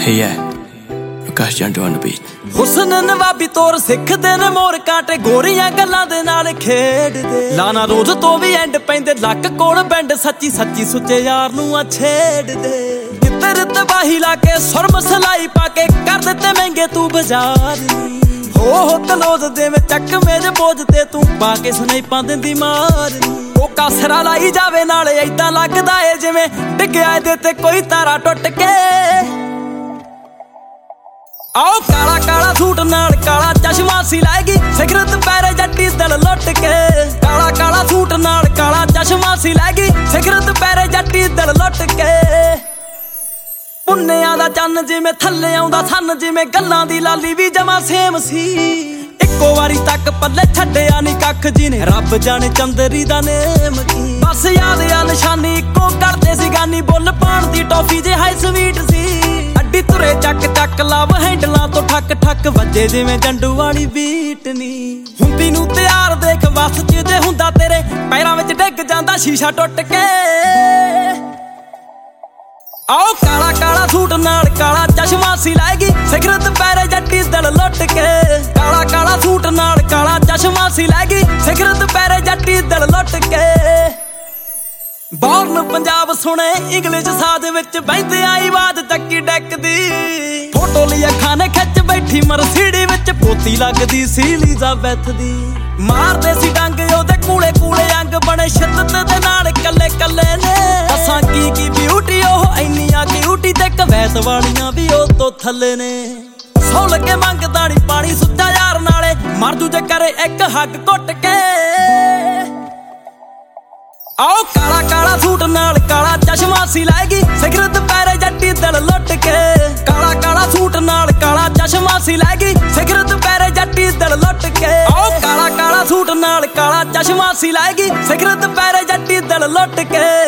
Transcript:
Hey yeah, Prakash Jandu on the beat. ਹੁਸਨ ਨਵਾਬੀ ਤੋਰ ਸਿੱਖਦੇ ਨੇ ਮੋਰ ਕਾਂਟੇ ਗੋਰੀਆਂ ਗੱਲਾਂ ਦੇ ਨਾਲ ਖੇਡਦੇ ਲਾਣਾ ਰੋਜ਼ ਤੋਂ ਵੀ ਐਂਡ ਪੈਂਦੇ ਲੱਕ ਕੋਲ ਬੈਂਡ ਸੱਚੀ ਸੱਚੀ ਸੁੱਚੇ ਯਾਰ ਨੂੰ ਆ ਛੇੜਦੇ ਕਿੱਧਰ ਤਬਾਹੀ ਲਾ ਕੇ ਸੁਰਮ ਸਲਾਈ ਪਾ ਕੇ ਕਰ ਦਿੱਤੇ ਮਹਿੰਗੇ ਤੂੰ ਬਾਜ਼ਾਰ ਹੋ ਕਲੋਜ਼ ਦੇਵੇਂ ਚੱਕ ਮੇਰੇ ਬੋਝ ਤੇ ਤੂੰ ਪਾ ਕੇ ਸਨੈਪਾਂ ਦਿੰਦੀ ਮਾਰ ਉਹ ਕਾਸਰਾ ਲਾਈ ਜਾਵੇ ਨਾਲ ਏਦਾਂ ਲੱਗਦਾ ਏ ਜਿਵੇਂ ਡਿੱਗਿਆ ਇਹਦੇ ਤੇ ਕੋਈ ਤਾਰਾ ਟੁੱਟ ਕੇ ਆਓ ਕਾਲਾ ਕਾਲਾ ਸੂਟ ਨਾਲ ਕਾਲਾ ਚਸ਼ਮਾ ਸੀ ਲਾਏਗੀ ਸਿਗਰਟ ਪੈਰੇ ਜੱਟੀ ਦਿਲ ਲੁੱਟ ਕੇ ਕਾਲਾ ਕਾਲਾ ਸੂਟ ਨਾਲ ਕਾਲਾ ਚਸ਼ਮਾ ਸੀ ਲਾਏਗੀ ਸਿਗਰਟ ਪੈਰੇ ਜੱਟੀ ਦਿਲ ਲੁੱਟ ਕੇ ਪੁੰਨਿਆਂ ਦਾ ਚੰਨ ਜਿਵੇਂ ਥੱਲੇ ਆਉਂਦਾ ਸੰਨ ਜਿਵੇਂ ਗੱਲਾਂ ਦੀ ਲਾਲੀ ਵੀ ਜਮਾ ਸੇਮ ਸੀ ਇੱਕੋ ਵਾਰੀ ਤੱਕ ਪੱਲੇ ਛੱਡਿਆ ਨੀ ਕੱਖ ਜੀ ਨੇ ਰੱਬ ਜਾਣੇ ਚੰਦਰੀ ਦਾ ਨੇਮ ਕੀ ਬਸ ਯਾਦ ਆ ਨਿਸ਼ਾਨੀ ਇੱਕੋ ਕਰਦੇ ਸੀ ਗਾਨੀ ਬੁੱਲ ਪਾਣ ਦੀ ਟੌਫੀ ਜੇ ਹਾਈ ਸਵੀਟ ਸੀ ਅੱਡੀ ਤੁਰੇ ਚੱਕ ਚੱਕ ਲਵ ਹੈਂਡਲਾਂ ਤੋਂ ਠੱਕ ਠੱਕ ਵੱਜੇ ਜਿਵੇਂ ਜੰਡੂ ਵਾਲੀ ਬੀਟ ਨੀ ਹੁੰਦੀ ਨੂੰ ਤਿਆਰ ਦੇਖ ਵਸ ਚ ਜੇ ਹੁੰਦਾ ਤੇਰੇ ਪੈਰਾਂ ਵਿੱਚ ਡਿੱਗ ਜਾਂਦਾ ਸ਼ੀਸ਼ਾ ਟੁੱਟ ਕੇ ਆਓ ਕਾਲਾ ਕਾਲਾ ਸੂਟ ਨਾਲ ਕਾਲਾ ਚਸ਼ਮਾ ਸੀ ਲਾਏਗੀ ਸਿਗਰਟ ਪੈਰੇ ਜੱਟੀ ਦਿਲ ਲੁੱਟ ਕੇ ਕਾਲਾ ਕਾਲਾ ਸੂਟ ਨਾਲ ਕਾਲਾ ਚਸ਼ਮਾ ਸੀ ਲਾਏਗੀ ਸਿਗਰਟ ਪੈਰੇ ਜੱਟੀ ਦਿਲ ਲੁੱਟ ਕੇ ਬੌਰਨ ਪੰਜਾਬ ਸੁਣੇ ਇੰਗਲਿਸ਼ ਸਾਜ਼ ਵਿੱਚ ਬਹਿੰਦੇ ਆਈ ਆਵਾਜ਼ ਚੱਕੀ ਡੈਕ ਦੀ ਫੋਟੋ ਲਈ ਅੱਖਾਂ ਨੇ ਖਿੱਚ ਬੈਠੀ ਮਰਸੀਡੀ ਵਿੱਚ ਪੋਤੀ ਲੱਗਦੀ ਸੀ ਐਲਿਜ਼ਾਬੈਥ ਦੀ ਮਾਰਦੇ ਸੀ ਡੰਗ ਉਹਦੇ ਕੂਲੇ ਕੂਲੇ ਅੰਗ ਬਣੇ ਸ਼ਿੱਦਤ ਦੇ ਨਾਲ ਕੱਲੇ ਕੱਲੇ ਨੇ ਅਸਾਂ ਕੀ ਬਿਊਟੀ ਉਹ ਇੰਨੀਆਂ ਕਿਊਟੀ ਤੇ ਕਵੈਤ ਵਾਲੀਆਂ ਵੀ ਉਹ ਤੋਂ ਥੱਲੇ ਨੇ ਸੌ ਲੱਗੇ ਮੰਗਦਾ ਨੀ ਪਾਣੀ ਸੁੱਚਾ ਯਾਰ ਨਾਲੇ ਮਰ ਜੂ ਜੇ ਕਰੇ ਇੱਕ ਹੱਗ ਘੁੱਟ ਕੇ ਆਓ ਕਾਲਾ ਕਾਲਾ ਸੂਟ ਨਾਲ ਕਾਲਾ ਚਸ਼ਮਾ ਸੀ ਲਾਏਗੀ ਸਿਗਰਟ ਪੈਰੇ ਜੱਟੀ ਦਿਲ ਲੁੱਟ ਕੇ ਕਾਲਾ ਕਾਲਾ ਸੂਟ ਨਾਲ ਕਾਲਾ ਚਸ਼ਮਾ ਸੀ ਲਾਏਗੀ ਸਿਗਰਟ ਪੈਰੇ ਜੱਟੀ ਦਿਲ ਲੁੱਟ ਕੇ ਆਓ ਕਾਲਾ ਕਾਲਾ ਸੂਟ ਨਾਲ ਕਾਲਾ ਚਸ਼ਮਾ ਸੀ ਲਾਏਗੀ ਸਿਗਰਟ ਪੈਰੇ ਜੱਟੀ ਦਿਲ ਲੁੱਟ ਕੇ